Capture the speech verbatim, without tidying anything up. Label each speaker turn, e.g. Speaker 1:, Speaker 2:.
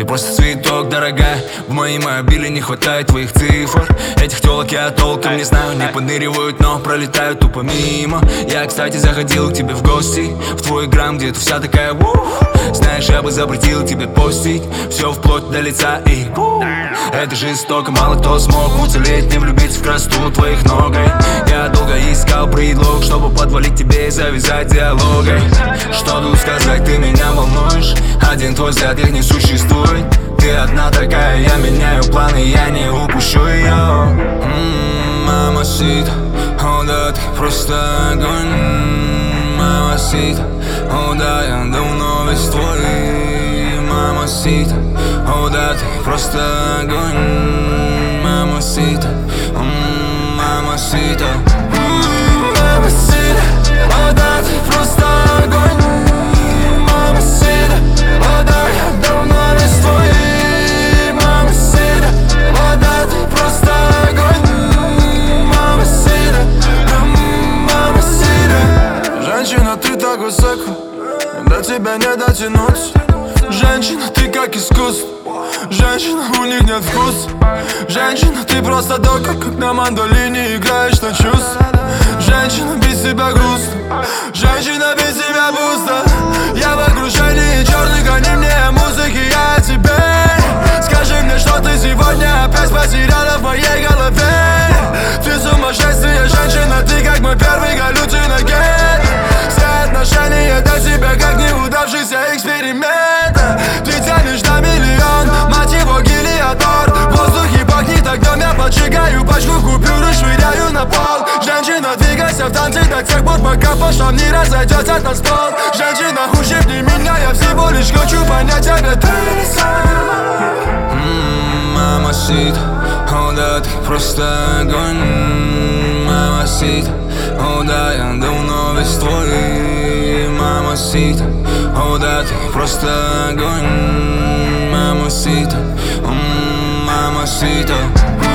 Speaker 1: просто цветок, дорогая. В моей мобиле не хватает твоих цифр. Этих телок я толком не знаю, не подныривают, но пролетают тупо мимо. Я, кстати, заходил к тебе в гости, в твой грамм, где ты вся такая уф. Знаешь, я бы запретил тебе постить все вплоть до лица и уф. Это жестоко, мало кто смог уцелеть, не влюбиться в красоту твоих ног. Я долго искал предлог, чтобы подвалить тебе и завязать диалогой. Что тут сказать, ты меня волнуешь. Один твой взгляд, их не существует. Ты одна такая, я меняю планы, я не упущу ее. Мамасита, о да, ты просто огонь. Мамасита, о да, я давно весь твой. Мамасита, о да, ты просто огонь. Мамасита, мамасита. Мамасита, о да, ты просто огонь. Мамасита, о да, я давно весь твой. Мамасита, о да, ты просто огонь. Мамасита, мамасита.
Speaker 2: Женщина, ты так высоко, до тебя не дотянуться. Женщина, ты как искусство. Женщина, у них нет вкуса. Женщина, ты просто дока, как на мандолине играешь на чувства. Женщина, без тебя грустно. Женщина, без тебя пусто. Я в окружении черных, они мне музыки, я о тебе. Скажи мне, что ты сегодня опять потеряла в моей голове. Ты сумасшествие, женщина, ты как мой первый галлюциноген. Все отношения до тебя как неудавшийся эксперимент. Ты тянешь на миллион, мать его гелиотор. В воздухе пахнет огнем, я поджигаю пачку купюр и швыряю на пол. Женщина, двигайся в танце до тех пор, пока по швам не разойдется танцпол. Женщина, ущипни меня, я всего лишь хочу понять тебя. Ты
Speaker 1: Мамасита, о да, ты просто огонь. Мамасита, о да, я давно весь твой. Мамасита, о да, ты просто огонь. Мамасита, мамасита.